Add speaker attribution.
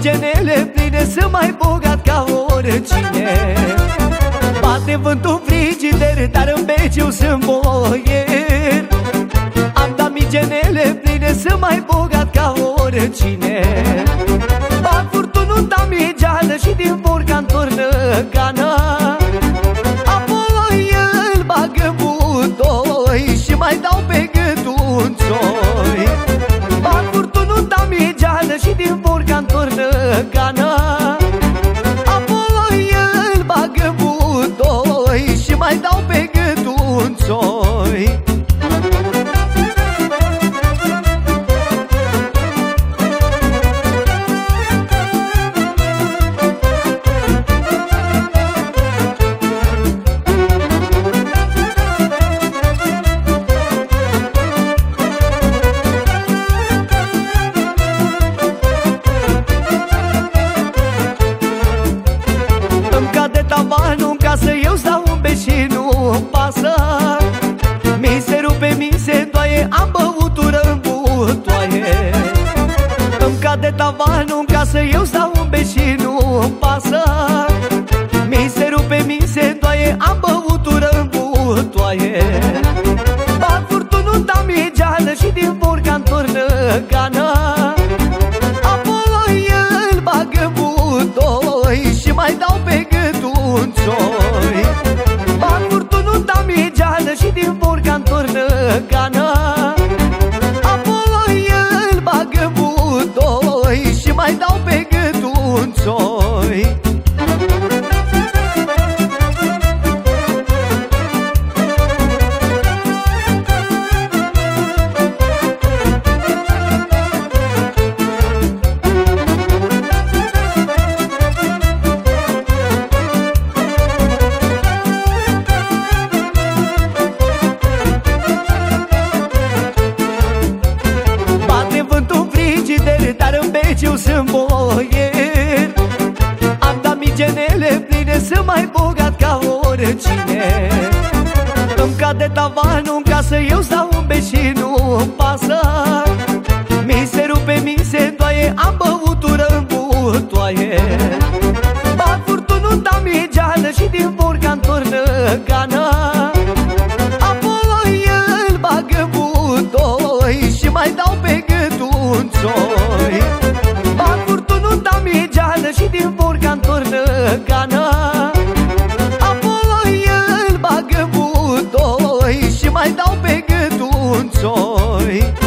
Speaker 1: genele pline, sunt mai bogat ca oricine. Bate vântul frigider, dar în beci eu sunt boier. Am damigenele pline, sunt mai bogat ca oricine. Bag furtunul damigeană și din borcan tornă cana. Apoi îl bag în butoi și mai dau pe gât un țoi. Bag furtunul damigeană și din borcan tornă cana. Apoi îl bag în butoi și mai dau pe gât un țoi. Tavanul în casă, eu stau în bec și nu pasă. Mi se rupe, mi se doaie, am băutură în butoaie. Îmi cade tavanul în casă, eu stau în bec și nu pasă. Mi se rupe, mi se doaie, am băutură în butoaie. Bag furtunul damigeană și din borcan tornă cana. Apoi îl bag în butoi și mai dau pe gât un țoi. Bag furtunul damigeană și din borcan tornă cana. Apoi îl bag în butoi și mai dau pe gât un țoi. Dar în beci eu sunt boier. Am damigenele pline, sunt mai bogat ca oricine. Îmi cade tavanul în casă, eu stau în bec și nu pasă. Mi se rupe, mi se doaie, am băutură în butoaie. Bag furtunul damigeană și din borcan tornă cana. Apoi îl bag în butoi și mai dau pe gât un țoi. Bag furtunul damigeană și din borcan tornă cana. Apoi îl bag în butoi și mai dau pe gât un țoi.